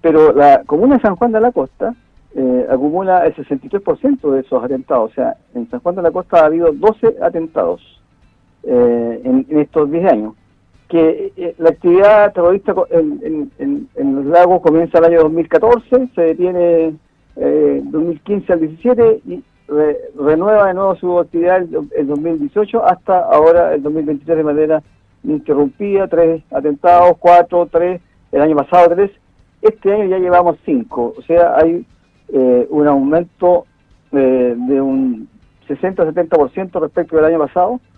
pero la comuna de San Juan de la Costa acumula el 63% de esos atentados. O sea, en San Juan de la Costa ha habido 12 atentados en estos 10 años. Que la actividad terrorista en los lagos comienza el año 2014, se detiene 2015 al 17 y renueva de nuevo su actividad el 2018 hasta ahora el 2023 de manera ininterrumpida, 3 atentados, 4, 3, el año pasado 3, este año ya llevamos 5, o sea, hay un aumento de un 60-70% respecto del año pasado,